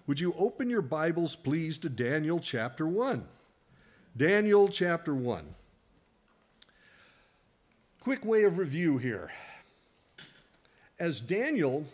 Would you open your Bibles, please, to Daniel chapter 1? Daniel chapter 1. Quick way of review here. As Daniel,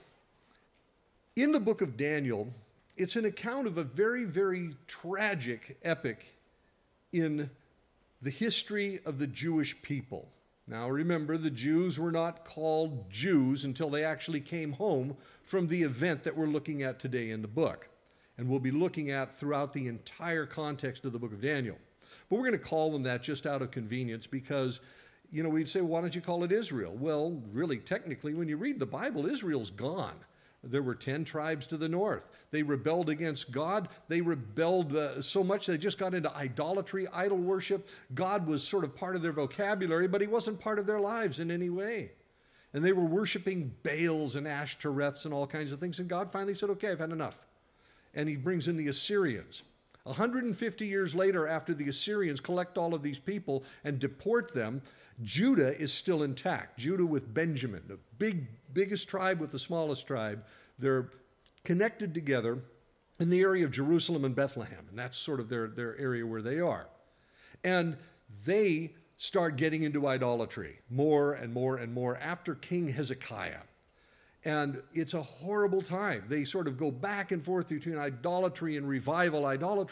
in the book of Daniel, it's an account of a very, very tragic epic in the history of the Jewish people. Now remember, the Jews were not called Jews until they actually came home from the event that we're looking at today in the book. And we'll be looking at throughout the entire context of the book of Daniel. But we're going to call them that just out of convenience because, we'd say, why don't you call it Israel? Well, really, technically, when you read the Bible, Israel's gone. There were 10 tribes to the north. They rebelled against God. They rebelled so much they just got into idolatry, idol worship. God was sort of part of their vocabulary, but he wasn't part of their lives in any way. And they were worshiping Baals and Ashtoreths and all kinds of things. And God finally said, okay, I've had enough. And he brings in the Assyrians. 150 years later, after the Assyrians collect all of these people and deport them, Judah is still intact. Judah with Benjamin, the biggest tribe with the smallest tribe. They're connected together in the area of Jerusalem and Bethlehem, and that's sort of their area where they are. And they start getting into idolatry more and more and more after King Hezekiah. And it's a horrible time. They sort of go back and forth between idolatry and revival,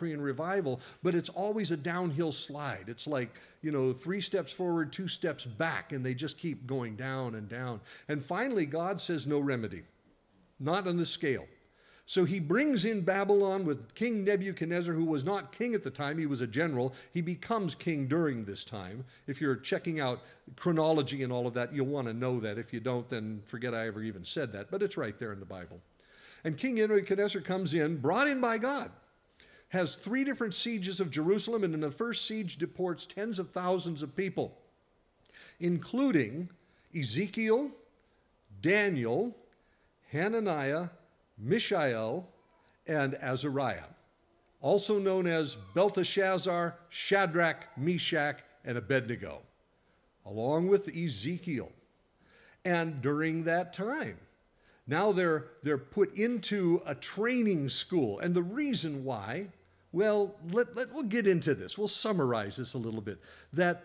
but it's always a downhill slide. It's like, 3 steps forward, 2 steps back, and they just keep going down and down. And finally, God says no remedy, not on the scale. So he brings in Babylon with King Nebuchadnezzar, who was not king at the time. He was a general. He becomes king during this time. If you're checking out chronology and all of that, you'll want to know that. If you don't, then forget I ever even said that. But it's right there in the Bible. And King Nebuchadnezzar comes in, brought in by God, has 3 different sieges of Jerusalem, and in the first siege deports tens of thousands of people, including Ezekiel, Daniel, Hananiah, Mishael, and Azariah, also known as Belteshazzar, Shadrach, Meshach, and Abednego, along with Ezekiel. And during that time, now they're put into a training school. And the reason why, well, we'll get into this. We'll summarize this a little bit. That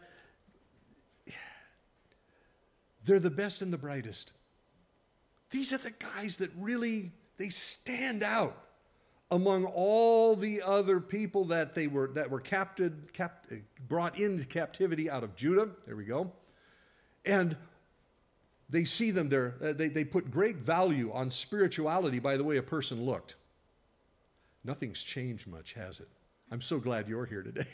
they're the best and the brightest. These are the guys that really, they stand out among all the other people that were brought into captivity out of Judah. There we go. And they see them there. They put great value on spirituality by the way a person looked. Nothing's changed much, has it? I'm so glad you're here today.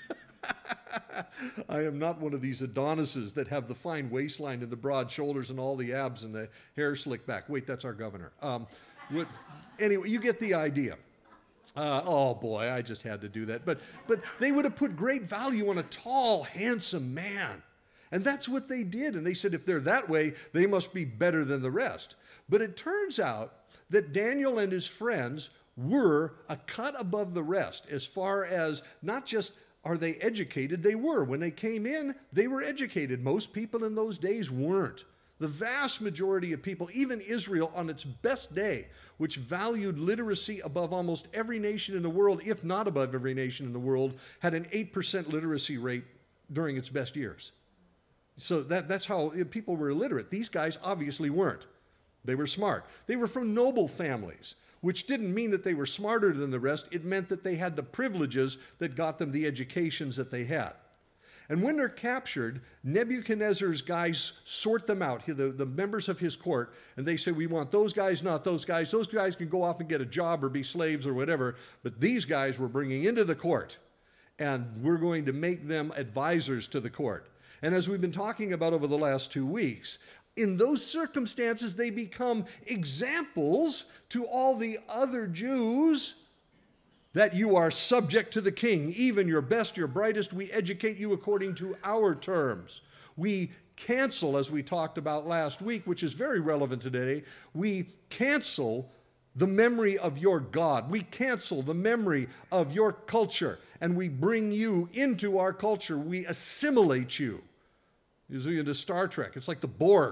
I am not one of these Adonises that have the fine waistline and the broad shoulders and all the abs and the hair slicked back. Wait, that's our governor. Anyway, you get the idea. Oh boy, I just had to do that. But they would have put great value on a tall, handsome man. And that's what they did. And they said, if they're that way, they must be better than the rest. But it turns out that Daniel and his friends were a cut above the rest as far as not just are they educated, they were. When they came in, they were educated. Most people in those days weren't. The vast majority of people, even Israel on its best day, which valued literacy above almost every nation in the world, if not above every nation in the world, had an 8% literacy rate during its best years. So that's how people were illiterate. These guys obviously weren't. They were smart. They were from noble families, which didn't mean that they were smarter than the rest. It meant that they had the privileges that got them the educations that they had. And when they're captured, Nebuchadnezzar's guys sort them out, the members of his court, and they say, we want those guys, not those guys. Those guys can go off and get a job or be slaves or whatever, but these guys we're bringing into the court, and we're going to make them advisors to the court. And as we've been talking about over the last 2 weeks, in those circumstances, they become examples to all the other Jews that you are subject to the king, even your best, your brightest. We educate you according to our terms. We cancel, as we talked about last week, which is very relevant today, we cancel the memory of your God. We cancel the memory of your culture, and we bring you into our culture. We assimilate you. Usually into Star Trek. It's like the Borg.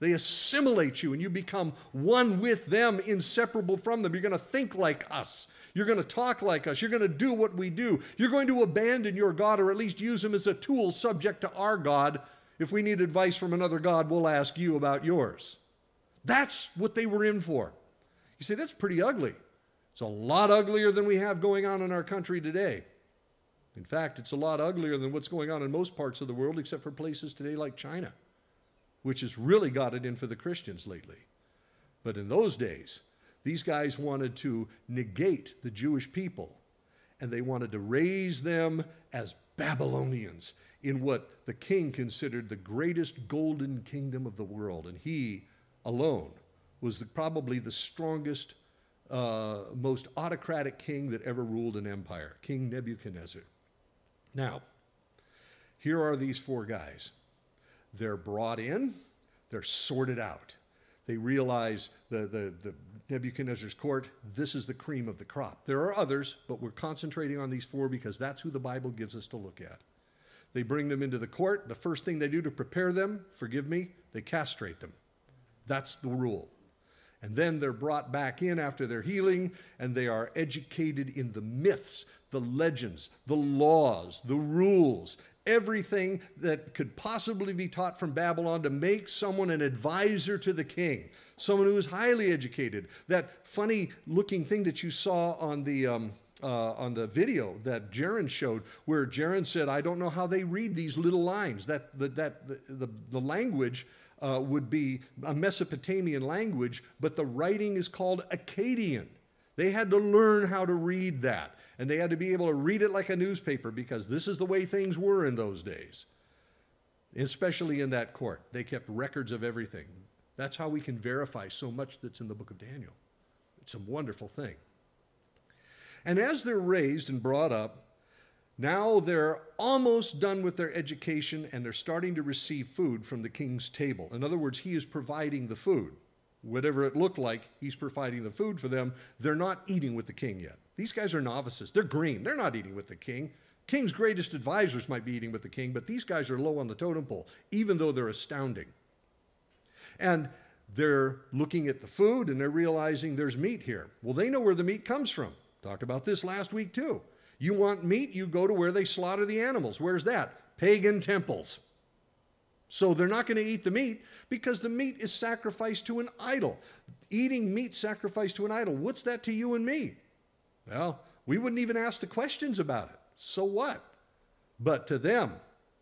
They assimilate you, and you become one with them, inseparable from them. You're going to think like us. You're going to talk like us. You're going to do what we do. You're going to abandon your God, or at least use him as a tool subject to our God. If we need advice from another God, we'll ask you about yours. That's what they were in for. You say, that's pretty ugly. It's a lot uglier than we have going on in our country today. In fact, it's a lot uglier than what's going on in most parts of the world, except for places today like China, which has really got it in for the Christians lately. But in those days, these guys wanted to negate the Jewish people, and they wanted to raise them as Babylonians in what the king considered the greatest golden kingdom of the world. And he alone was probably the strongest, most autocratic king that ever ruled an empire, King Nebuchadnezzar. Now, here are these four guys. They're brought in, they're sorted out. They realize the Nebuchadnezzar's court, this is the cream of the crop. There are others, but we're concentrating on these four because that's who the Bible gives us to look at. They bring them into the court. The first thing they do to prepare them, forgive me, they castrate them. That's the rule. And then they're brought back in after their healing, and they are educated in the myths, the legends, the laws, the rules, everything that could possibly be taught from Babylon to make someone an advisor to the king, someone who is highly educated. That funny-looking thing that you saw on the video that Jaron showed, where Jaron said, I don't know how they read these little lines. The language would be a Mesopotamian language, but the writing is called Akkadian. They had to learn how to read that, and they had to be able to read it like a newspaper, because this is the way things were in those days, especially in that court. They kept records of everything. That's how we can verify so much that's in the book of Daniel. It's a wonderful thing. And as they're raised and brought up, now they're almost done with their education, and they're starting to receive food from the king's table. In other words, he is providing the food. Whatever it looked like, he's providing the food for them. They're not eating with the king yet. These guys are novices. They're green. They're not eating with the king. King's greatest advisors might be eating with the king, but these guys are low on the totem pole, even though they're astounding. And they're looking at the food, and they're realizing there's meat here. Well, they know where the meat comes from. Talked about this last week too. You want meat, you go to where they slaughter the animals. Where's that? Pagan temples. So they're not going to eat the meat because the meat is sacrificed to an idol. Eating meat sacrificed to an idol, what's that to you and me? Well, we wouldn't even ask the questions about it. So what? But to them,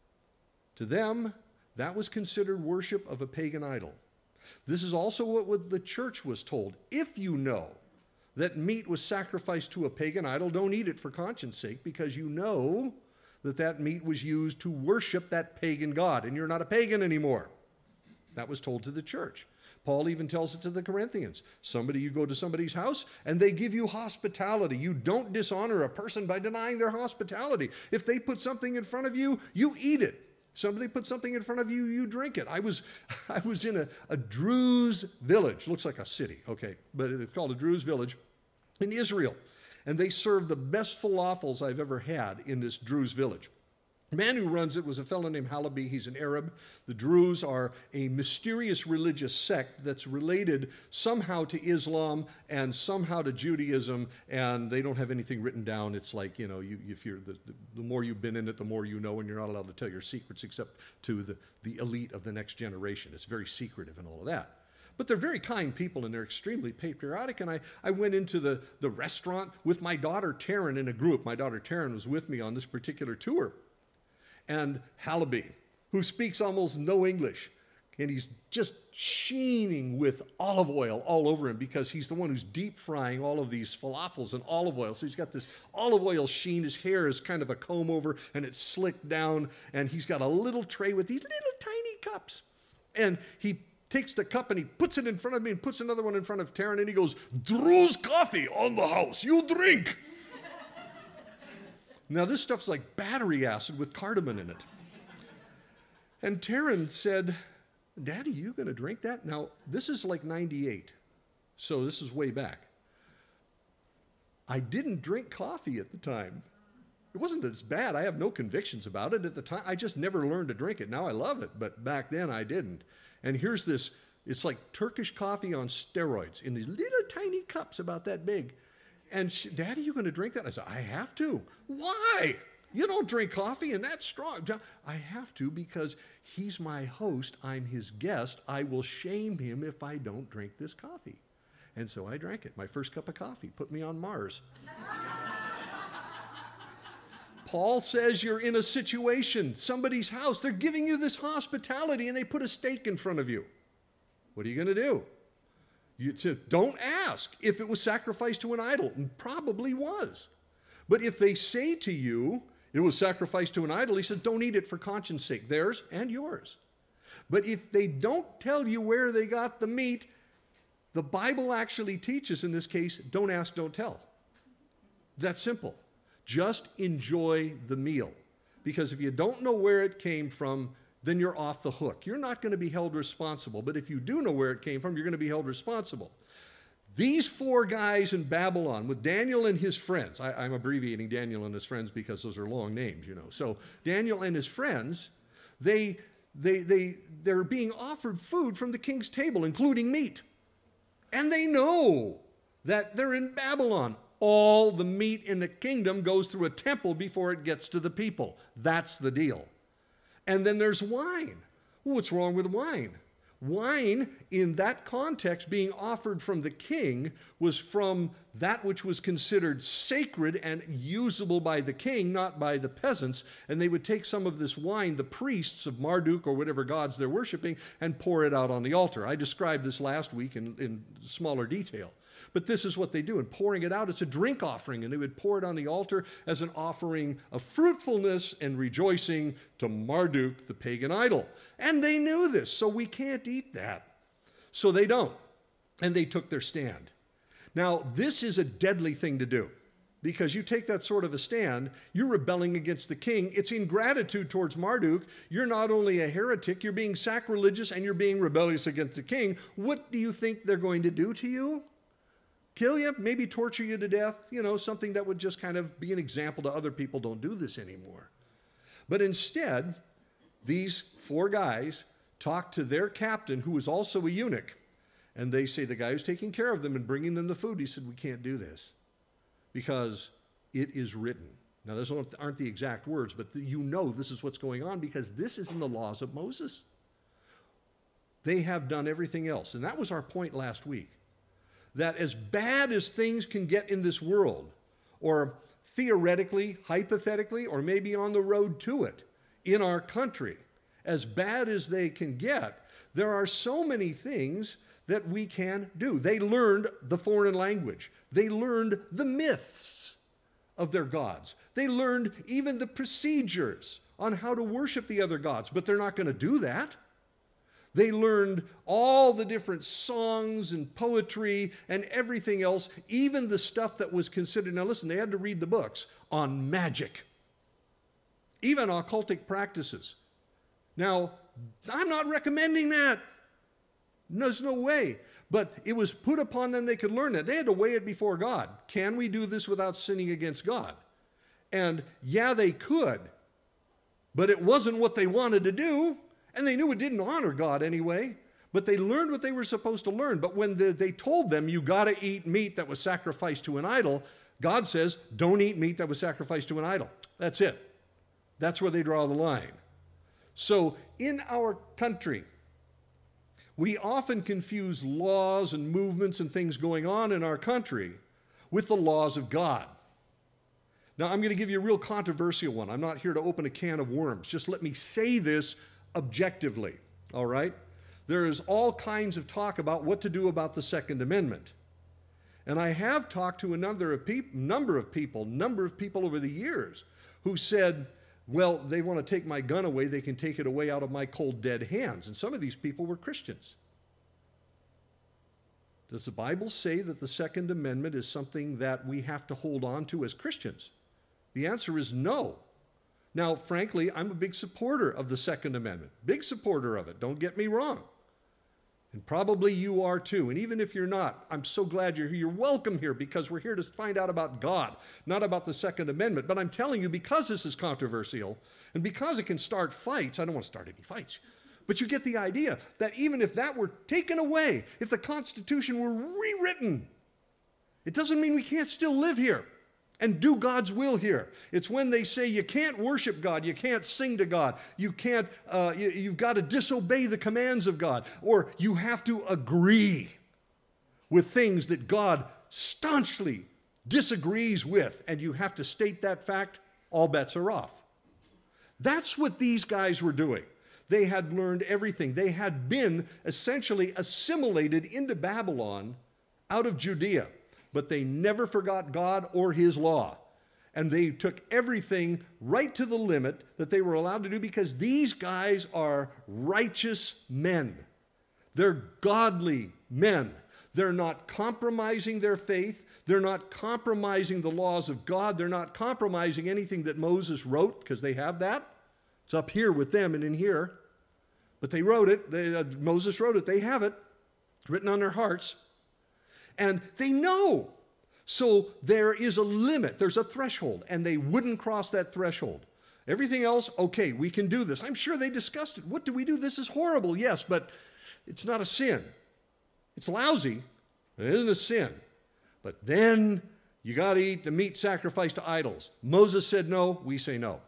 that was considered worship of a pagan idol. This is also what the church was told. If you know that meat was sacrificed to a pagan idol, don't eat it for conscience sake, because you know that meat was used to worship that pagan god, and you're not a pagan anymore. That was told to the church. Paul even tells it to the Corinthians. You go to somebody's house, and they give you hospitality. You don't dishonor a person by denying their hospitality. If they put something in front of you, you eat it. Somebody put something in front of you, you drink it. I was in a Druze village. Looks like a city, okay, but it's called a Druze village in Israel. And they served the best falafels I've ever had in this Druze village. The man who runs it was a fellow named Halabi. He's an Arab. The Druze are a mysterious religious sect that's related somehow to Islam and somehow to Judaism, and they don't have anything written down. It's like, if you're the more you've been in it, the more you know, and you're not allowed to tell your secrets except to the elite of the next generation. It's very secretive and all of that. But they're very kind people, and they're extremely patriotic. And I went into the restaurant with my daughter Taryn in a group. My daughter Taryn was with me on this particular tour. And Halabi, who speaks almost no English, and he's just sheening with olive oil all over him, because he's the one who's deep frying all of these falafels in olive oil. So he's got this olive oil sheen. His hair is kind of a comb over, and it's slicked down, and he's got a little tray with these little tiny cups. And he takes the cup and he puts it in front of me and puts another one in front of Taryn, and he goes, "Druze coffee on the house, you drink." Now this stuff's like battery acid with cardamom in it. And Taryn said, "Daddy, you going to drink that?" Now this is like 98, so this is way back. I didn't drink coffee at the time. It wasn't that it's bad. I have no convictions about it at the time. I just never learned to drink it. Now I love it, but back then I didn't. And here's this It's like Turkish coffee on steroids in these little tiny cups about that big. And Daddy, you going to drink that? I said, I have to. Why? You don't drink coffee and that's strong. I have to because he's my host. I'm his guest. I will shame him if I don't drink this coffee. And so I drank it. My first cup of coffee put me on Mars. Paul says you're in a situation, somebody's house. They're giving you this hospitality and they put a steak in front of you. What are you going to do? Don't ask if it was sacrificed to an idol, and probably was. But if they say to you, it was sacrificed to an idol, he says, don't eat it for conscience sake, theirs and yours. But if they don't tell you where they got the meat, the Bible actually teaches in this case, don't ask, don't tell. That's simple. Just enjoy the meal. Because if you don't know where it came from, then you're off the hook. You're not going to be held responsible. But if you do know where it came from, you're going to be held responsible. These 4 guys in Babylon with Daniel and his friends, I'm abbreviating Daniel and his friends because those are long names, you know. So Daniel and his friends, they're being offered food from the king's table, including meat. And they know that they're in Babylon. All the meat in the kingdom goes through a temple before it gets to the people. That's the deal. And then there's wine. What's wrong with wine? Wine, in that context, being offered from the king, was from that which was considered sacred and usable by the king, not by the peasants. And they would take some of this wine, the priests of Marduk or whatever gods they're worshiping, and pour it out on the altar. I described this last week in smaller detail. But this is what they do. And pouring it out, it's a drink offering. And they would pour it on the altar as an offering of fruitfulness and rejoicing to Marduk, the pagan idol. And they knew this, so we can't eat that. So they don't. And they took their stand. Now, this is a deadly thing to do. Because you take that sort of a stand, you're rebelling against the king. It's ingratitude towards Marduk. You're not only a heretic, you're being sacrilegious and you're being rebellious against the king. What do you think they're going to do to you? Kill you, maybe torture you to death, something that would just kind of be an example to other people. Don't do this anymore. But instead, these 4 guys talk to their captain, who was also a eunuch, and they say, the guy who's taking care of them and bringing them the food, he said, we can't do this because it is written. Now, those aren't the exact words, but this is what's going on because this is in the laws of Moses. They have done everything else, and that was our point last week. That as bad as things can get in this world, or theoretically, hypothetically, or maybe on the road to it in our country, as bad as they can get, there are so many things that we can do. They learned the foreign language. They learned the myths of their gods. They learned even the procedures on how to worship the other gods, but they're not going to do that. They learned all the different songs and poetry and everything else, even the stuff that was considered, now listen, they had to read the books on magic, even occultic practices. Now, I'm not recommending that. There's no way. But it was put upon them they could learn that. They had to weigh it before God. Can we do this without sinning against God? And yeah, they could, but it wasn't what they wanted to do. And they knew it didn't honor God anyway, but they learned what they were supposed to learn. But when they told them, you got to eat meat that was sacrificed to an idol, God says, don't eat meat that was sacrificed to an idol. That's it. That's where they draw the line. So in our country, we often confuse laws and movements and things going on in our country with the laws of God. Now, I'm going to give you a real controversial one. I'm not here to open a can of worms. Just let me say this objectively, all right? There is all kinds of talk about what to do about the Second Amendment. And I have talked to a number of people over the years who said, well, they want to take my gun away, they can take it away out of my cold, dead hands. And some of these people were Christians. Does the Bible say that the Second Amendment is something that we have to hold on to as Christians? The answer is no. Now, frankly, I'm a big supporter of the Second Amendment. Big supporter of it. Don't get me wrong. And probably you are too. And even if you're not, I'm so glad you're here. You're welcome here because we're here to find out about God, not about the Second Amendment. But I'm telling you, because this is controversial and because it can start fights, I don't want to start any fights, But you get the idea that even if that were taken away, if the Constitution were rewritten, it doesn't mean we can't still live here and do God's will here. It's when they say you can't worship God, you can't sing to God, you've got to disobey the commands of God, or you have to agree with things that God staunchly disagrees with, and you have to state that fact, all bets are off. That's what these guys were doing. They had learned everything. They had been essentially assimilated into Babylon out of Judea, but they never forgot God or his law. And they took everything right to the limit that they were allowed to do, because these guys are righteous men. They're godly men. They're not compromising their faith. They're not compromising the laws of God. They're not compromising anything that Moses wrote, because they have that. It's up here with them and in here. But they wrote it. Moses wrote it. They have it. It's written on their hearts. And they know. So there is a limit. There's a threshold. And they wouldn't cross that threshold. Everything else, okay, we can do this. I'm sure they discussed it. What do we do? This is horrible. Yes, but it's not a sin. It's lousy. It isn't a sin. But then you got to eat the meat sacrificed to idols. Moses said no. We say no.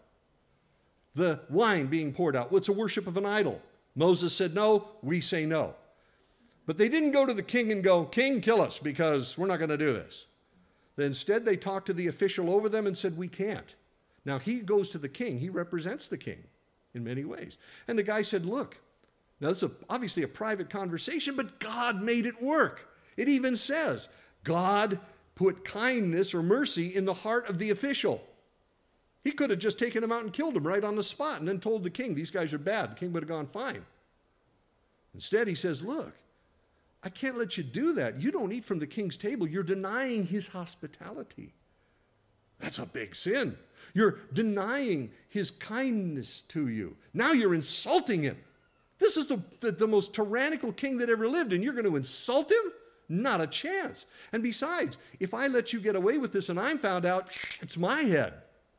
The wine being poured out, what's a worship of an idol? Moses said no. We say no. But they didn't go to the king and go, "King, kill us, because we're not going to do this." Instead, they talked to the official over them and said, "We can't." Now, he goes to the king. He represents the king in many ways. And the guy said, "Look, now this is obviously a private conversation, but God made it work." It even says, God put kindness or mercy in the heart of the official. He could have just taken him out and killed him right on the spot and then told the king, "These guys are bad." The king would have gone fine. Instead, he says, "Look, I can't let you do that. You don't eat from the king's table. You're denying his hospitality." That's a big sin. You're denying his kindness to you. Now you're insulting him. This is the most tyrannical king that ever lived, and you're going to insult him? Not a chance. And besides, if I let you get away with this and I'm found out, it's my head.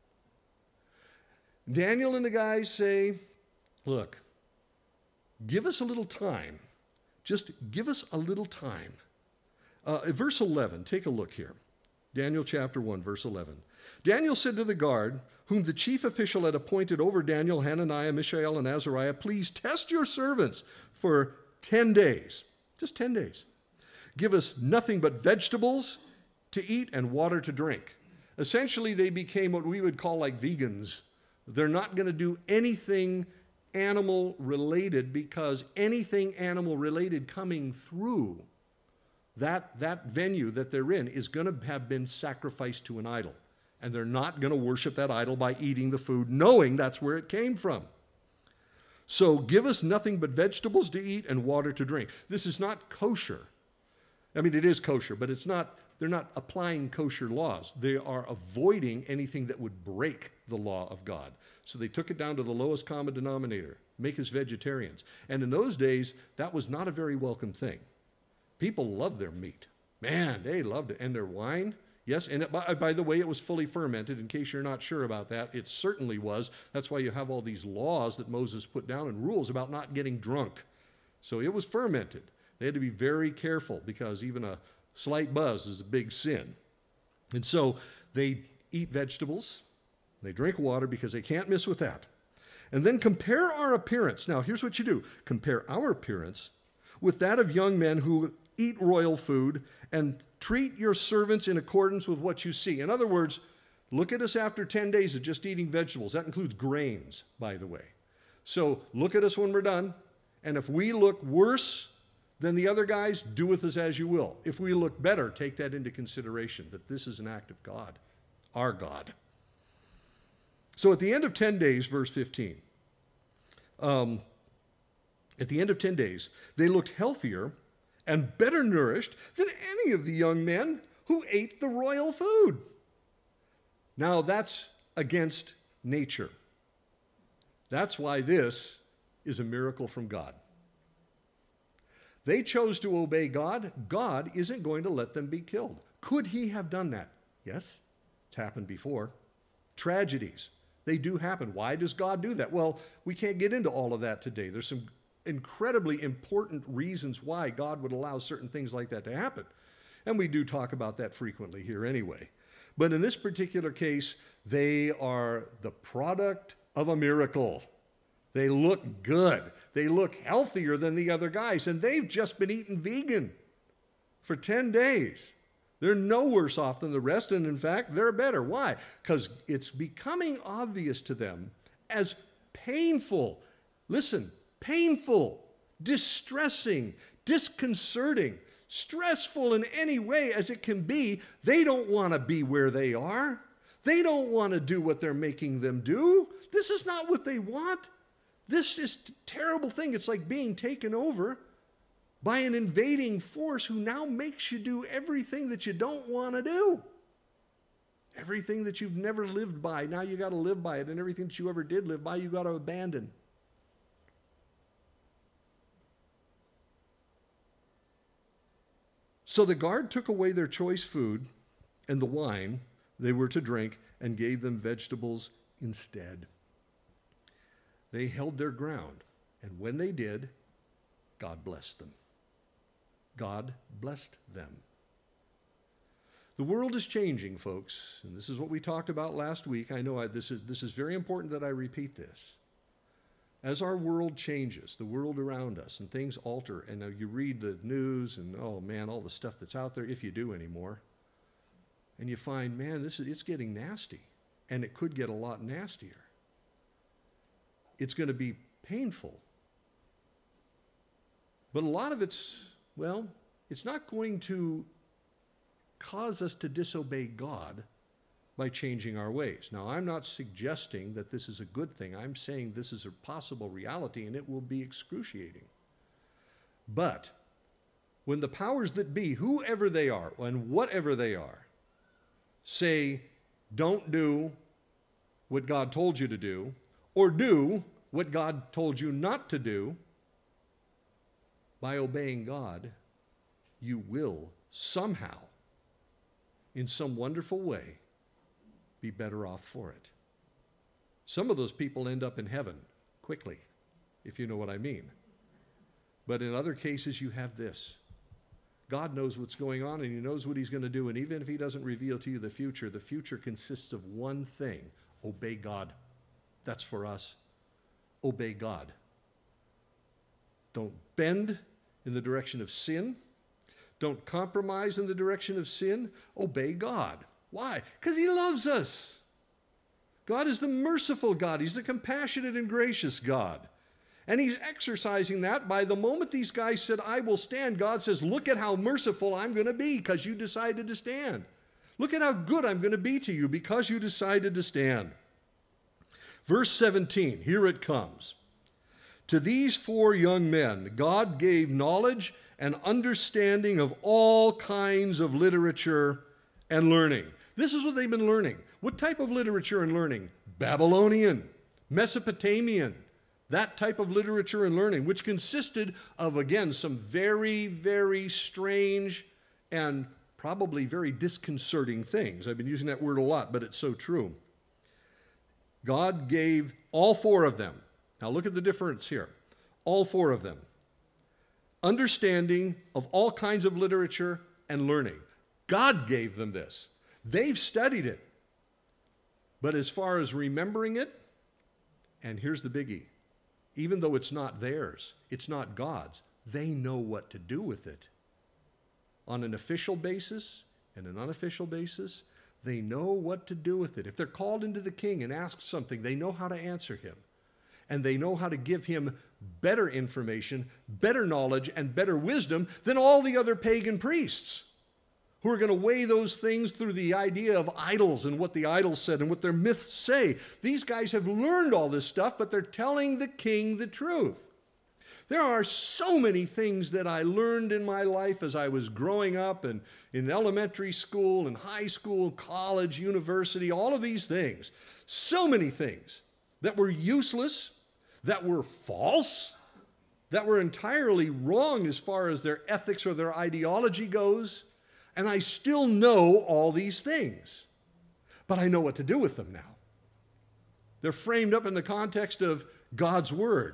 Daniel and the guys say, "Look, give us a little time. Just give us a little time." Verse 11, take a look here. Daniel chapter 1, verse 11. Daniel said to the guard, whom the chief official had appointed over Daniel, Hananiah, Mishael, and Azariah, "Please test your servants for 10 days. Just 10 days. Give us nothing but vegetables to eat and water to drink." Essentially, they became what we would call like vegans. They're not going to do anything animal related, because anything animal related coming through that venue that they're in is going to have been sacrificed to an idol. And they're not going to worship that idol by eating the food, knowing that's where it came from. So give us nothing but vegetables to eat and water to drink. This is not kosher. I mean, it is kosher, but they're not applying kosher laws. They are avoiding anything that would break the law of God. So they took it down to the lowest common denominator, make us vegetarians. And in those days, that was not a very welcome thing. People loved their meat. Man, they loved it. And their wine, yes, and by the way, it was fully fermented. In case you're not sure about that, it certainly was. That's why you have all these laws that Moses put down and rules about not getting drunk. So it was fermented. They had to be very careful, because even a slight buzz is a big sin. And so they eat vegetables, they drink water, because they can't miss with that. And then compare our appearance. Now, here's what you do. Compare our appearance with that of young men who eat royal food, and treat your servants in accordance with what you see. In other words, look at us after 10 days of just eating vegetables. That includes grains, by the way. So look at us when we're done, and if we look worse than the other guys, do with us as you will. If we look better, take that into consideration, that this is an act of God, our God. So at the end of 10 days, verse 15, at the end of 10 days, they looked healthier and better nourished than any of the young men who ate the royal food. Now, that's against nature. That's why this is a miracle from God. They chose to obey God. God isn't going to let them be killed. Could he have done that? Yes, it's happened before. Tragedies, they do happen. Why does God do that? Well, we can't get into all of that today. There's some incredibly important reasons why God would allow certain things like that to happen. And we do talk about that frequently here anyway. But in this particular case, they are the product of a miracle. They look good. They look healthier than the other guys. And they've just been eating vegan for 10 days. They're no worse off than the rest. And in fact, they're better. Why? Because it's becoming obvious to them as painful. Listen, painful, distressing, disconcerting, stressful in any way as it can be. They don't want to be where they are. They don't want to do what they're making them do. This is not what they want. This is a terrible thing. It's like being taken over by an invading force who now makes you do everything that you don't want to do. Everything that you've never lived by, now you got to live by it, and everything that you ever did live by, you got to abandon. So the guard took away their choice food and the wine they were to drink and gave them vegetables instead. They held their ground, and when they did, God blessed them. God blessed them. The world is changing, folks, and this is what we talked about last week. I know this is very important that I repeat this. As our world changes, the world around us, and things alter, and you read the news and, oh man, all the stuff that's out there, if you do anymore, and you find, man, it's getting nasty, and it could get a lot nastier. It's going to be painful. But a lot of it's not going to cause us to disobey God by changing our ways. Now, I'm not suggesting that this is a good thing. I'm saying this is a possible reality, and it will be excruciating. But when the powers that be, whoever they are and whatever they are, say, don't do what God told you to do, or do what God told you not to do, by obeying God, you will somehow, in some wonderful way, be better off for it. Some of those people end up in heaven quickly, if you know what I mean. But in other cases, you have this. God knows what's going on, and he knows what he's going to do. And even if he doesn't reveal to you the future consists of one thing: obey God. That's for us. Obey God. Don't bend in the direction of sin. Don't compromise in the direction of sin. Obey God. Why? Because he loves us. God is the merciful God. He's the compassionate and gracious God. And he's exercising that by the moment these guys said, I will stand, God says, look at how merciful I'm going to be because you decided to stand. Look at how good I'm going to be to you because you decided to stand. Verse 17, here it comes. To these 4 young men, God gave knowledge and understanding of all kinds of literature and learning. This is what they've been learning. What type of literature and learning? Babylonian, Mesopotamian, that type of literature and learning, which consisted of, again, some very, very strange and probably very disconcerting things. I've been using that word a lot, but it's so true. God gave all 4 of them. Now look at the difference here. All 4 of them. Understanding of all kinds of literature and learning. God gave them this. They've studied it. But as far as remembering it, and here's the biggie, even though it's not theirs, it's not God's, they know what to do with it. On an official basis and an unofficial basis, they know what to do with it. If they're called into the king and asked something, they know how to answer him. And they know how to give him better information, better knowledge, and better wisdom than all the other pagan priests who are going to weigh those things through the idea of idols and what the idols said and what their myths say. These guys have learned all this stuff, but they're telling the king the truth. There are so many things that I learned in my life as I was growing up and in elementary school and high school, college, university, all of these things. So many things that were useless, that were false, that were entirely wrong as far as their ethics or their ideology goes. And I still know all these things. But I know what to do with them now. They're framed up in the context of God's Word.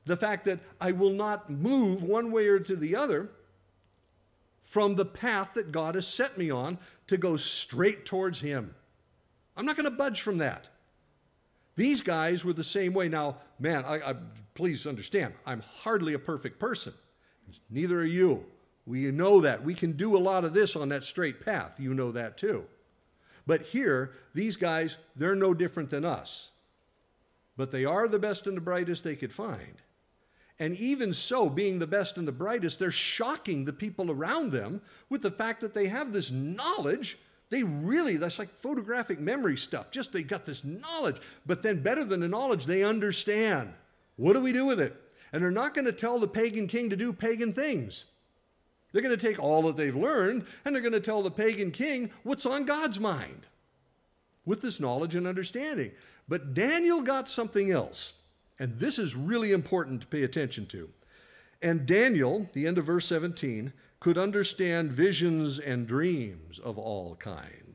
The fact that I will not move one way or to the other from the path that God has set me on to go straight towards Him. I'm not going to budge from that. These guys were the same way. Now, man, please understand, I'm hardly a perfect person. Neither are you. We know that. We can do a lot of this on that straight path. You know that too. But here, these guys, they're no different than us. But they are the best and the brightest they could find. And even so, being the best and the brightest, they're shocking the people around them with the fact that they have this knowledge. That's like photographic memory stuff. Just they got this knowledge. But then better than the knowledge, they understand. What do we do with it? And they're not going to tell the pagan king to do pagan things. They're going to take all that they've learned, and they're going to tell the pagan king what's on God's mind with this knowledge and understanding. But Daniel got something else, and this is really important to pay attention to. And Daniel, the end of verse 17, could understand visions and dreams of all kind.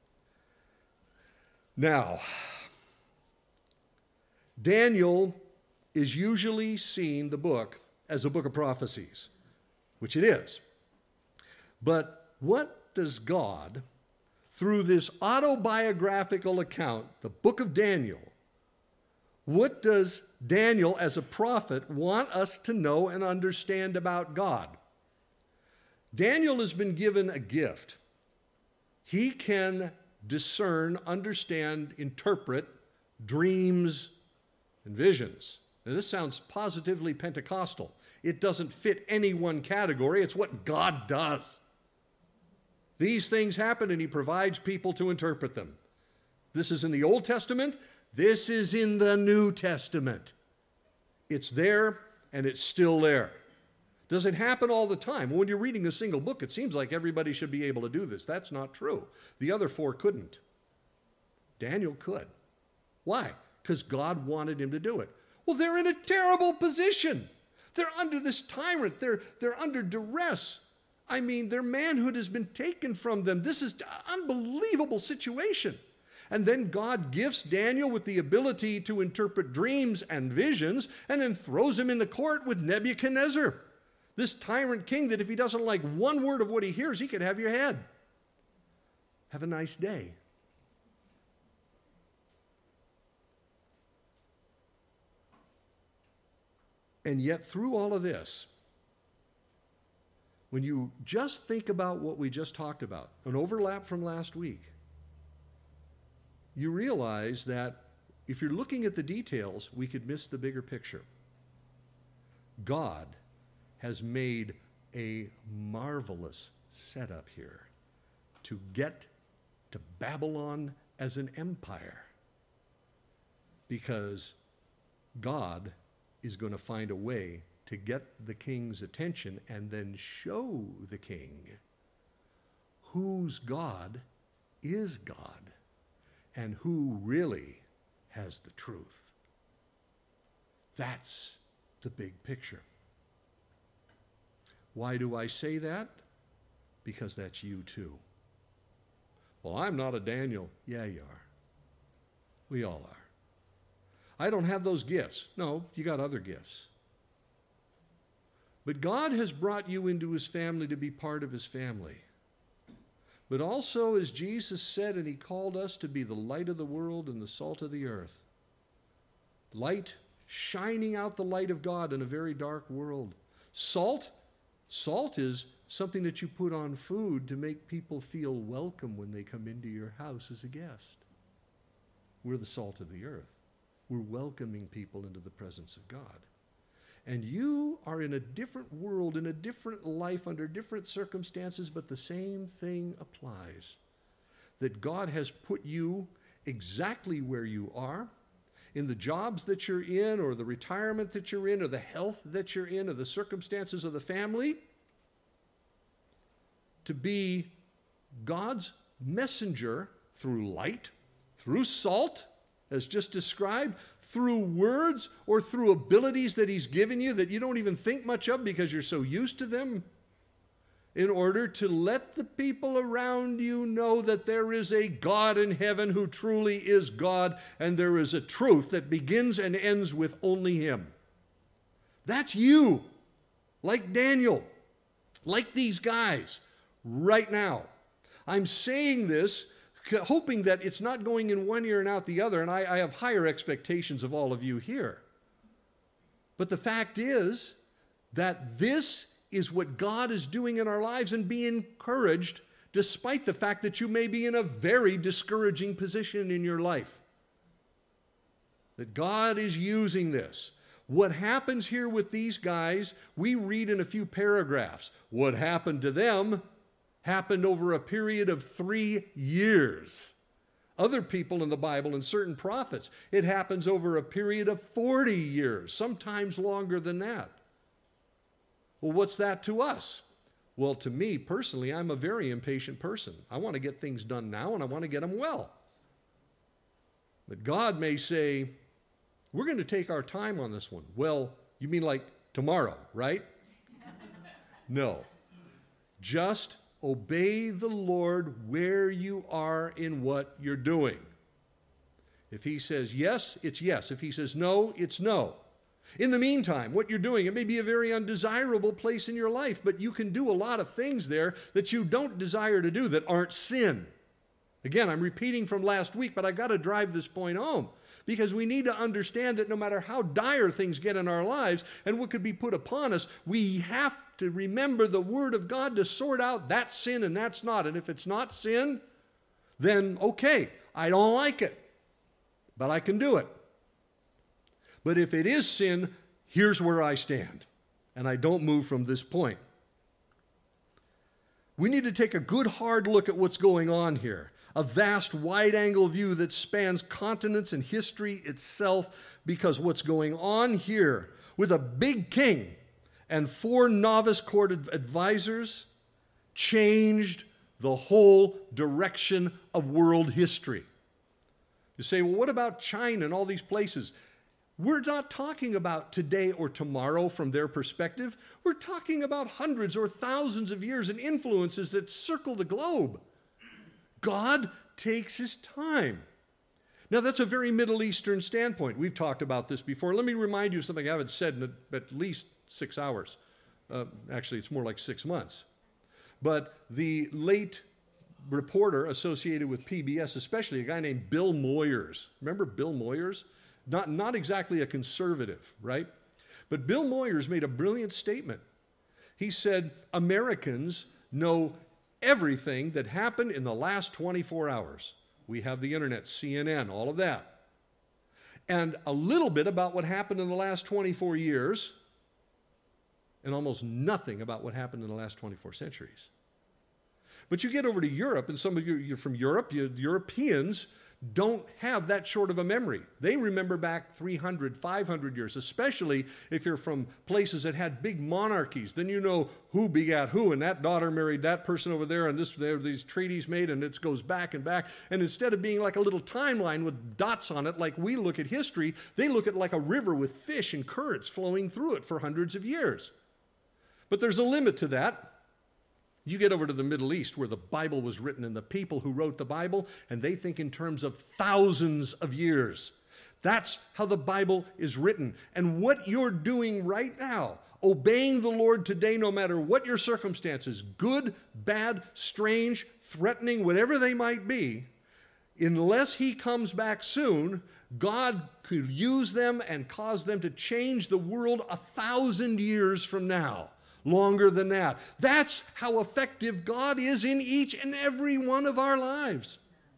Now, Daniel is usually seen, the book, as a book of prophecies, which it is. But what does God, through this autobiographical account, the book of Daniel, what does Daniel as a prophet want us to know and understand about God? Daniel has been given a gift. He can discern, understand, interpret dreams and visions. Now, this sounds positively Pentecostal. It doesn't fit any one category. It's what God does. These things happen, and He provides people to interpret them. This is in the Old Testament. This is in the New Testament. It's there, and it's still there. Does it happen all the time? When you're reading a single book, it seems like everybody should be able to do this. That's not true. The other four couldn't. Daniel could. Why? Because God wanted him to do it. Well, they're in a terrible position. They're under this tyrant. They're under duress. I mean, their manhood has been taken from them. This is an unbelievable situation. And then God gifts Daniel with the ability to interpret dreams and visions, and then throws him in the court with Nebuchadnezzar, this tyrant king that if he doesn't like one word of what he hears, he could have your head. Have a nice day. And yet, through all of this, when you just think about what we just talked about, an overlap from last week, you realize that if you're looking at the details, we could miss the bigger picture. God has made a marvelous setup here to get to Babylon as an empire, because God is going to find a way to get the king's attention and then show the king whose God is God and who really has the truth. That's the big picture. Why do I say that? Because that's you too. Well, I'm not a Daniel. Yeah, you are. We all are. I don't have those gifts. No, you got other gifts. But God has brought you into His family to be part of His family. But also, as Jesus said, and He called us to be the light of the world and the salt of the earth. Light, shining out the light of God in a very dark world. Salt is something that you put on food to make people feel welcome when they come into your house as a guest. We're the salt of the earth. We're welcoming people into the presence of God. And you are in a different world, in a different life, under different circumstances, but the same thing applies. That God has put you exactly where you are, in the jobs that you're in, or the retirement that you're in, or the health that you're in, or the circumstances of the family, to be God's messenger through light, through salt, as just described, through words or through abilities that He's given you that you don't even think much of because you're so used to them, in order to let the people around you know that there is a God in heaven who truly is God, and there is a truth that begins and ends with only Him. That's you, like Daniel, like these guys, right now. I'm saying this hoping that it's not going in one ear and out the other, and I have higher expectations of all of you here. But the fact is that this is what God is doing in our lives, and be encouraged despite the fact that you may be in a very discouraging position in your life. That God is using this. What happens here with these guys, we read in a few paragraphs. What happened to them happened over a period of 3 years. Other people in the Bible and certain prophets, it happens over a period of 40 years, sometimes longer than that. Well, what's that to us? Well, to me personally, I'm a very impatient person. I want to get things done now, and I want to get them well. But God may say, we're going to take our time on this one. Well, you mean like tomorrow, right? No. Just obey the Lord where you are in what you're doing. If he says yes, it's yes. If he says no, it's no. In the meantime, what you're doing, it may be a very undesirable place in your life, but you can do a lot of things there that you don't desire to do that aren't sin. Again, I'm repeating from last week, but I've got to drive this point home. Because we need to understand that no matter how dire things get in our lives and what could be put upon us, we have to remember the Word of God to sort out that's sin and that's not. And if it's not sin, then okay, I don't like it, but I can do it. But if it is sin, here's where I stand, and I don't move from this point. We need to take a good hard look at what's going on here. A vast, wide-angle view that spans continents and history itself, because what's going on here with a big king and 4 novice court advisors changed the whole direction of world history. You say, well, what about China and all these places? We're not talking about today or tomorrow from their perspective. We're talking about hundreds or thousands of years and influences that circle the globe. God takes his time. Now, that's a very Middle Eastern standpoint. We've talked about this before. Let me remind you of something I haven't said in at least 6 hours. Actually, it's more like 6 months. But the late reporter associated with PBS, especially a guy named Bill Moyers. Remember Bill Moyers? Not exactly a conservative, right? But Bill Moyers made a brilliant statement. He said, Americans know everything that happened in the last 24 hours. We have the internet, CNN, all of that. And a little bit about what happened in the last 24 years, and almost nothing about what happened in the last 24 centuries. But you get over to Europe, and some of you, you're from Europe, Europeans don't have that short of a memory. They remember back 300, 500 years, especially if you're from places that had big monarchies. Then you know who begat who, and that daughter married that person over there, and there are these treaties made, and it goes back and back. And instead of being like a little timeline with dots on it like we look at history, they look at like a river with fish and currents flowing through it for hundreds of years. But there's a limit to that. You get over to the Middle East where the Bible was written and the people who wrote the Bible, and they think in terms of thousands of years. That's how the Bible is written. And what you're doing right now, obeying the Lord today, no matter what your circumstances, good, bad, strange, threatening, whatever they might be, unless he comes back soon, God could use them and cause them to change the world 1,000 years from now. Longer than that. That's how effective God is in each and every one of our lives.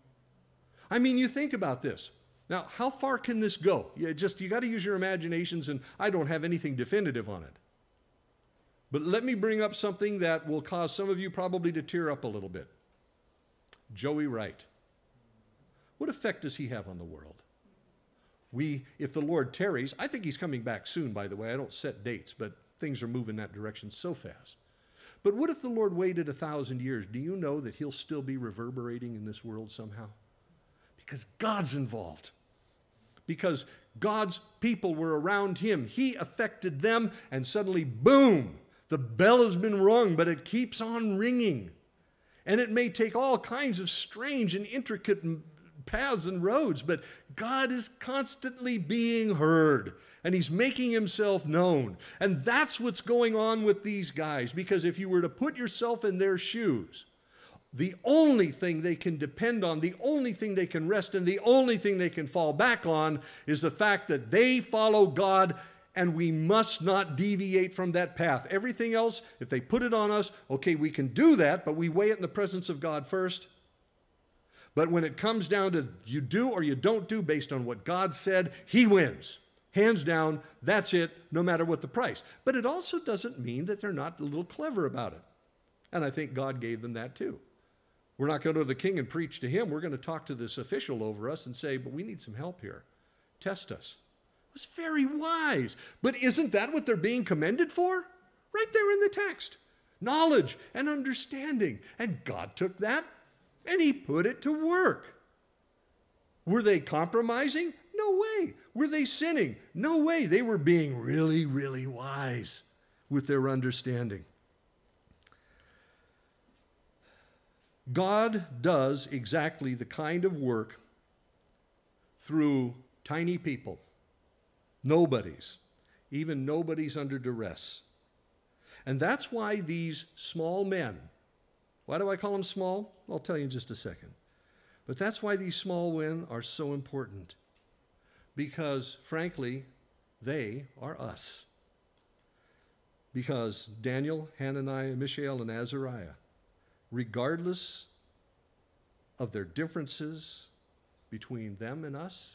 I mean, you think about this. Now, how far can this go? You got to use your imaginations, and I don't have anything definitive on it. But let me bring up something that will cause some of you probably to tear up a little bit. Joey Wright. What effect does he have on the world? If the Lord tarries, I think he's coming back soon, by the way. I don't set dates, but things are moving that direction so fast. But what if the Lord waited 1,000 years? Do you know that he'll still be reverberating in this world somehow? Because God's involved. Because God's people were around him. He affected them, and suddenly, boom, the bell has been rung, but it keeps on ringing. And it may take all kinds of strange and intricate paths and roads, but God is constantly being heard. And he's making himself known. And that's what's going on with these guys. Because if you were to put yourself in their shoes, the only thing they can depend on, the only thing they can rest in, the only thing they can fall back on is the fact that they follow God, and we must not deviate from that path. Everything else, if they put it on us, okay, we can do that, but we weigh it in the presence of God first. But when it comes down to you do or you don't do based on what God said, he wins. Hands down, that's it, no matter what the price. But it also doesn't mean that they're not a little clever about it. And I think God gave them that too. We're not going to go to the king and preach to him. We're going to talk to this official over us and say, but we need some help here. Test us. It was very wise. But isn't that what they're being commended for? Right there in the text. Knowledge and understanding. And God took that and he put it to work. Were they compromising? No way. Were they sinning? No way. They were being really, really wise with their understanding. God does exactly the kind of work through tiny people, nobodies, even nobodies under duress. And that's why these small men, why do I call them small? I'll tell you in just a second. But that's why these small men are so important. Because, frankly, they are us. Because Daniel, Hananiah, Mishael, and Azariah, regardless of their differences between them and us,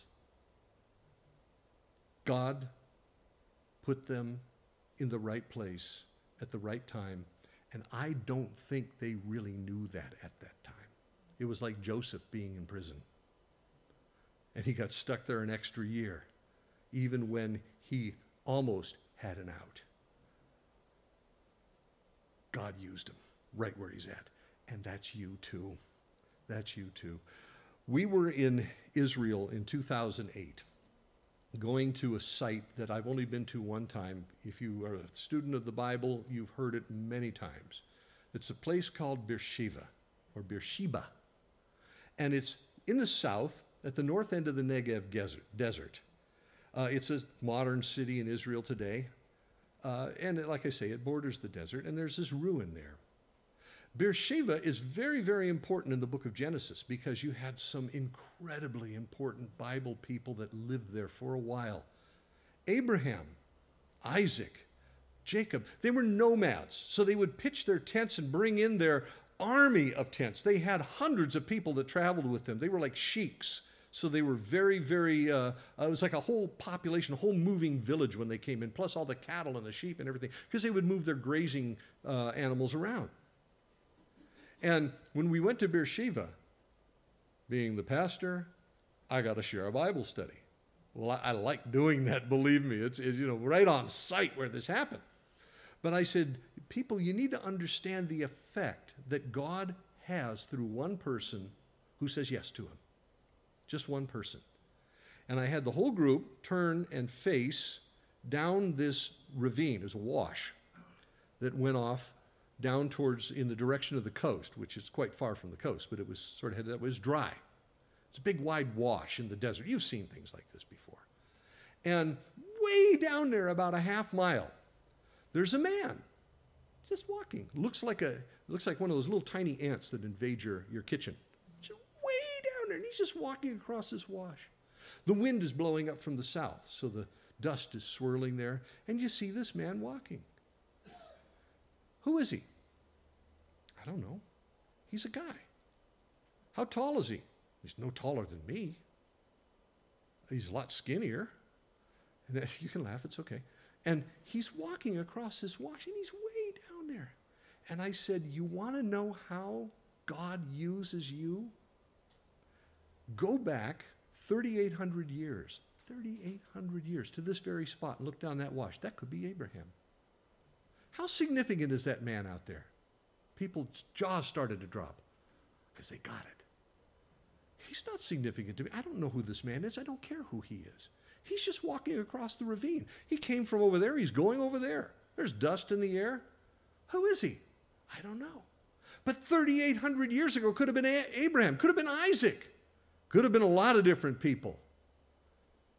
God put them in the right place at the right time. And I don't think they really knew that at that time. It was like Joseph being in prison. And he got stuck there an extra year, even when he almost had an out. God used him right where he's at. And that's you too. That's you too. We were in Israel in 2008, going to a site that I've only been to one time. If you are a student of the Bible, you've heard it many times. It's a place called Beersheba, or Beersheba. And it's in the south, at the north end of the Negev desert. It's a modern city in Israel today. And like I say, it borders the desert, and there's this ruin there. Beersheba is very, very important in the book of Genesis because you had some incredibly important Bible people that lived there for a while. Abraham, Isaac, Jacob, they were nomads, so they would pitch their tents and bring in their army of tents. They had hundreds of people that traveled with them. They were like sheiks. So they were very, very, it was like a whole population, a whole moving village when they came in, plus all the cattle and the sheep and everything, because they would move their grazing animals around. And when we went to Beersheba, being the pastor, I got to share a Bible study. Well, I like doing that, believe me. It's right on site where this happened. But I said, people, you need to understand the effect that God has through one person who says yes to him. Just one person. And I had the whole group turn and face down this ravine. It was a wash that went off down towards, in the direction of the coast, which is quite far from the coast, but it was sort of headed up. It was dry. It's a big wide wash in the desert. You've seen things like this before. And way down there, about a half mile, there's a man just walking. Looks like one of those little tiny ants that invade your kitchen. Just way down there, and he's just walking across this wash. The wind is blowing up from the south, so the dust is swirling there, and you see this man walking. Who is he? I don't know. He's a guy. How tall is he? He's no taller than me. He's a lot skinnier. And you can laugh, it's okay. And he's walking across this wash, and he's way down there. And I said, you want to know how God uses you? Go back 3,800 years. 3,800 years to this very spot and look down that wash. That could be Abraham. How significant is that man out there? People's jaws started to drop because they got it. He's not significant to me. I don't know who this man is. I don't care who he is. He's just walking across the ravine. He came from over there. He's going over there. There's dust in the air. Who is he? I don't know. But 3,800 years ago could have been Abraham, could have been Isaac, could have been a lot of different people.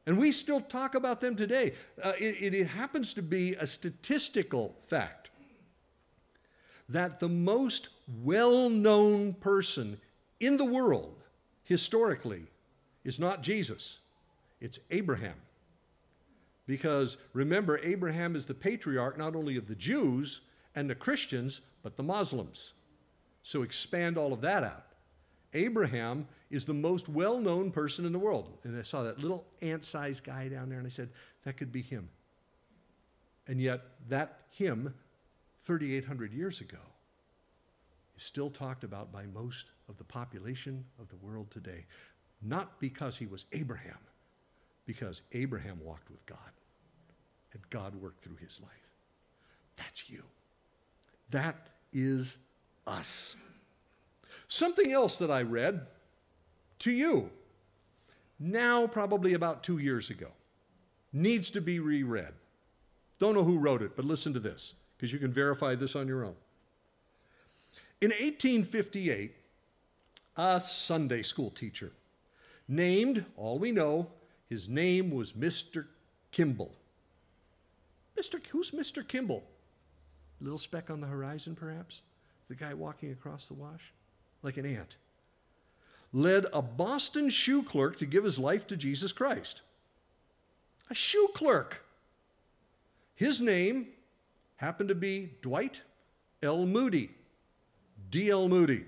And we still talk about them today. It happens to be a statistical fact that the most well-known person in the world, historically, is not Jesus. It's Abraham. Because remember, Abraham is the patriarch not only of the Jews and the Christians, but the Muslims. So expand all of that out. Abraham is the most well-known person in the world. And I saw that little ant-sized guy down there, and I said, that could be him. And yet, that him, 3,800 years ago, is still talked about by most of the population of the world today. Not because he was Abraham, because Abraham walked with God, and God worked through his life. That's you. That is us. Something else that I read to you, now probably about 2 years ago, needs to be reread. Don't know who wrote it, but listen to this, because you can verify this on your own. In 1858, a Sunday school teacher named, all we know, his name was Mr. Kimball. Who's Mr. Kimball? Little speck on the horizon, perhaps? The guy walking across the wash? Like an ant. Led a Boston shoe clerk to give his life to Jesus Christ. A shoe clerk. His name happened to be Dwight L. Moody. D.L. Moody.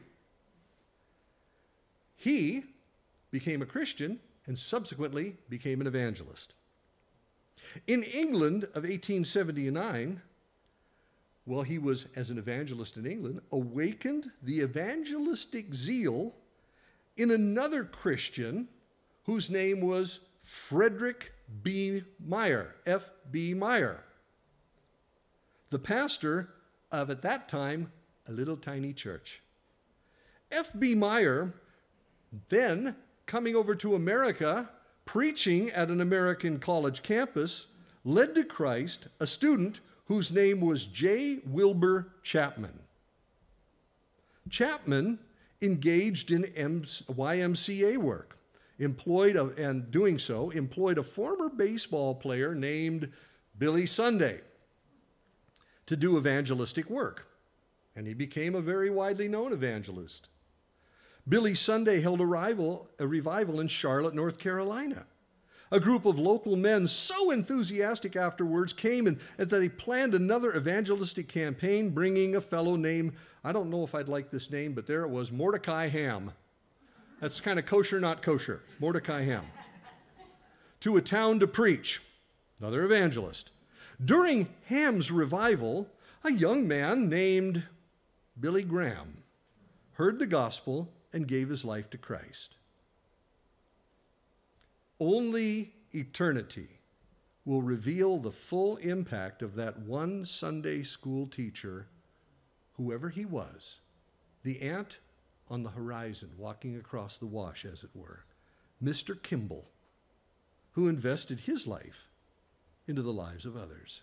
He became a Christian and subsequently became an evangelist. In England of 1879, well, he was, as an evangelist in England, awakened the evangelistic zeal in another Christian whose name was Frederick B. Meyer, F.B. Meyer, the pastor of, at that time, a little tiny church. F.B. Meyer, then coming over to America, preaching at an American college campus, led to Christ a student whose name was J. Wilbur Chapman. Chapman engaged in YMCA work, employed a former baseball player named Billy Sunday to do evangelistic work, and he became a very widely known evangelist. Billy Sunday held a revival in Charlotte, North Carolina. A group of local men, so enthusiastic afterwards, came and they planned another evangelistic campaign, bringing a fellow named, I don't know if I'd like this name, but there it was, Mordecai Ham. That's kind of kosher, not kosher. Mordecai Ham. To a town to preach. Another evangelist. During Ham's revival, a young man named Billy Graham heard the gospel and gave his life to Christ. Only eternity will reveal the full impact of that one Sunday school teacher, whoever he was, the ant on the horizon walking across the wash, as it were, Mr. Kimball, who invested his life into the lives of others.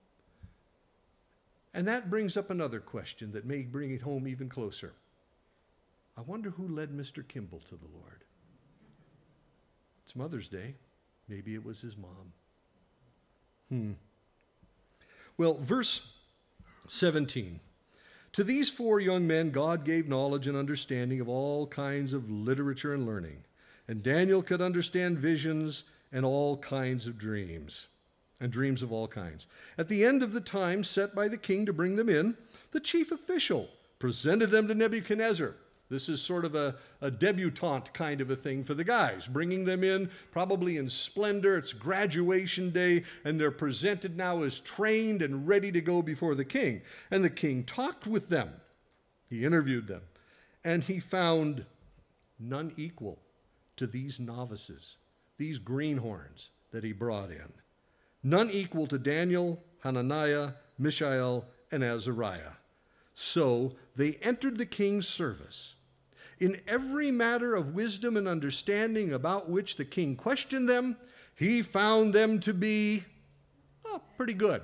And that brings up another question that may bring it home even closer. I wonder who led Mr. Kimball to the Lord. It's Mother's Day. Maybe it was his mom. Well, verse 17. To these 4 young men God gave knowledge and understanding of all kinds of literature and learning. And Daniel could understand visions and all kinds of dreams, and dreams of all kinds. At the end of the time set by the king to bring them in, the chief official presented them to Nebuchadnezzar. This is sort of a debutante kind of a thing for the guys, bringing them in probably in splendor. It's graduation day, and they're presented now as trained and ready to go before the king. And the king talked with them. He interviewed them, and he found none equal to these novices, these greenhorns that he brought in. None equal to Daniel, Hananiah, Mishael, and Azariah. So they entered the king's service. In every matter of wisdom and understanding about which the king questioned them, he found them to be, pretty good.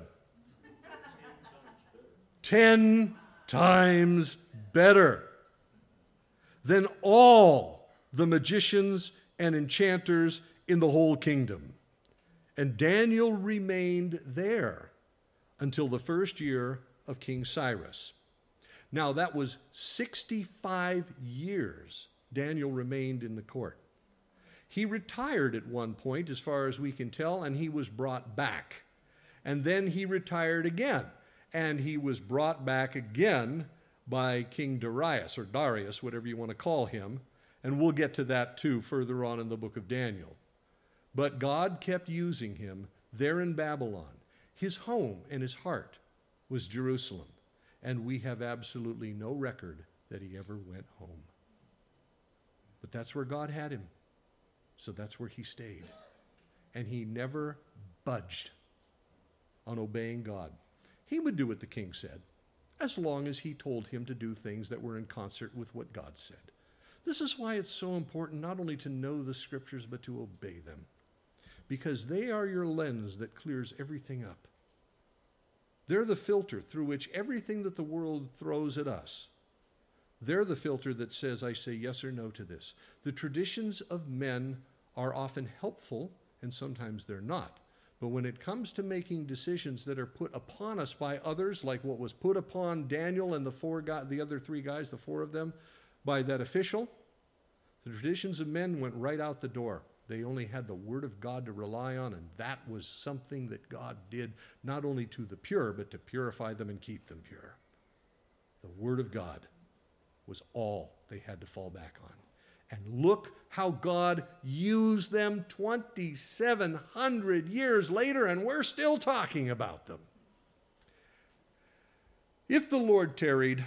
10 times better than all the magicians and enchanters in the whole kingdom. And Daniel remained there until the first year of King Cyrus. Now, that was 65 years Daniel remained in the court. He retired at one point, as far as we can tell, and he was brought back. And then he retired again, and he was brought back again by King Darius, or Darius, whatever you want to call him. And we'll get to that too further on in the book of Daniel. But God kept using him there in Babylon. His home and his heart was Jerusalem. And we have absolutely no record that he ever went home. But that's where God had him. So that's where he stayed. And he never budged on obeying God. He would do what the king said, as long as he told him to do things that were in concert with what God said. This is why it's so important not only to know the scriptures, but to obey them. Because they are your lens that clears everything up. They're the filter through which everything that the world throws at us, they're the filter that says, I say yes or no to this. The traditions of men are often helpful, and sometimes they're not. But when it comes to making decisions that are put upon us by others, like what was put upon Daniel and the other three guys, the four of them, by that official, the traditions of men went right out the door. They only had the word of God to rely on, and that was something that God did not only to the pure, but to purify them and keep them pure. The word of God was all they had to fall back on. And look how God used them 2,700 years later, and we're still talking about them. If the Lord tarried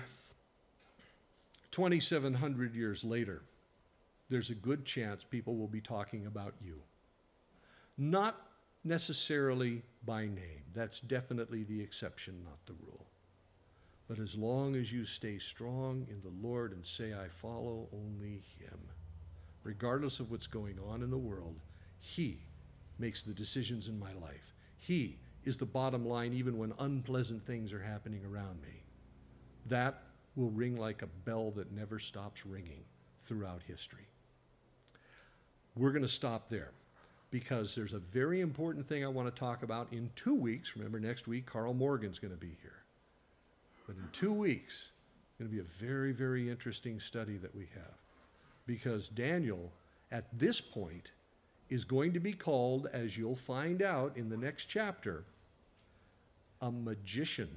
2,700 years later, there's a good chance people will be talking about you. Not necessarily by name. That's definitely the exception, not the rule. But as long as you stay strong in the Lord and say, I follow only him, regardless of what's going on in the world, he makes the decisions in my life. He is the bottom line even when unpleasant things are happening around me. That will ring like a bell that never stops ringing throughout history. We're going to stop there because there's a very important thing I want to talk about in 2 weeks. Remember, next week, Carl Morgan's going to be here. But in 2 weeks, it's going to be a very, very interesting study that we have. Because Daniel, at this point, is going to be called, as you'll find out in the next chapter, a magician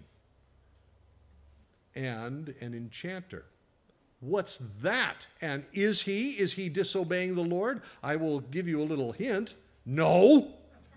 and an enchanter. What's that? And is he disobeying the Lord? I will give you a little hint. No.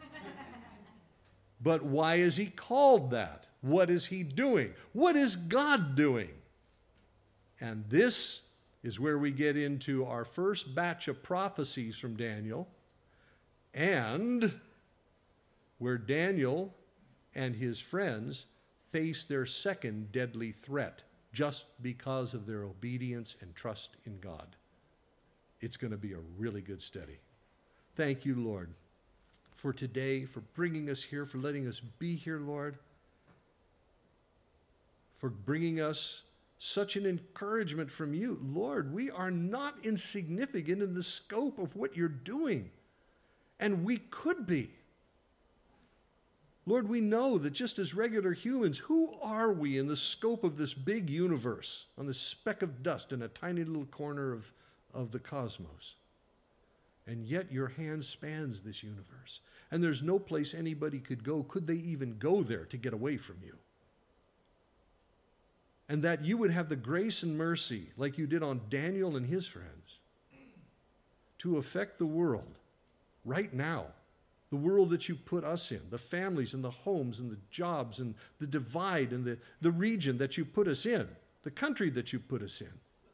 But why is he called that? What is he doing? What is God doing? And this is where we get into our first batch of prophecies from Daniel, and where Daniel and his friends face their second deadly threat just because of their obedience and trust in God. It's going to be a really good study. Thank you, Lord, for today, for bringing us here, for letting us be here, Lord, for bringing us such an encouragement from you. Lord, we are not insignificant in the scope of what you're doing, and we could be. Lord, we know that just as regular humans, who are we in the scope of this big universe, on this speck of dust in a tiny little corner of the cosmos? And yet your hand spans this universe, and there's no place anybody could go. Could they even go there to get away from you? And that you would have the grace and mercy, like you did on Daniel and his friends, to affect the world right now. The world that you put us in, the families and the homes and the jobs and the divide and the region that you put us in, the country that you put us in.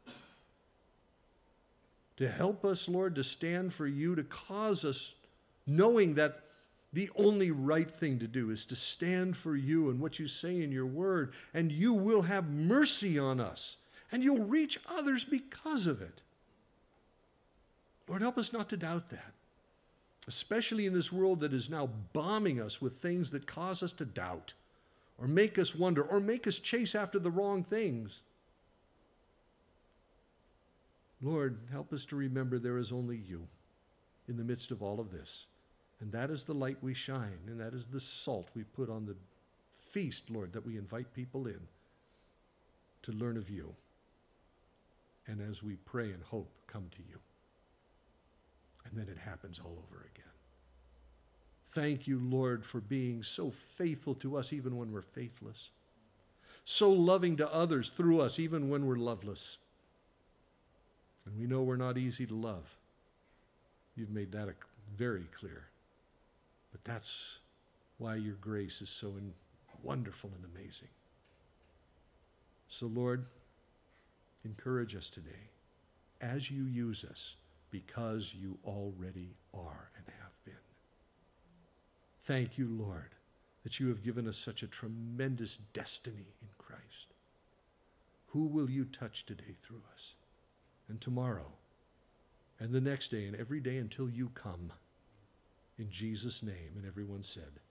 To help us, Lord, to stand for you, to cause us, knowing that the only right thing to do is to stand for you and what you say in your word, and you will have mercy on us, and you'll reach others because of it. Lord, help us not to doubt that, especially in this world that is now bombing us with things that cause us to doubt or make us wonder or make us chase after the wrong things. Lord, help us to remember there is only you in the midst of all of this. And that is the light we shine, and that is the salt we put on the feast, Lord, that we invite people in to learn of you. And as we pray and hope, come to you. And then it happens all over again. Thank you, Lord, for being so faithful to us even when we're faithless. So loving to others through us even when we're loveless. And we know we're not easy to love. You've made that very clear. But that's why your grace is so wonderful and amazing. So, Lord, encourage us today as you use us, because you already are and have been. Thank you, Lord, that you have given us such a tremendous destiny in Christ. Who will you touch today through us? And tomorrow, and the next day, and every day until you come. In Jesus' name, and everyone said,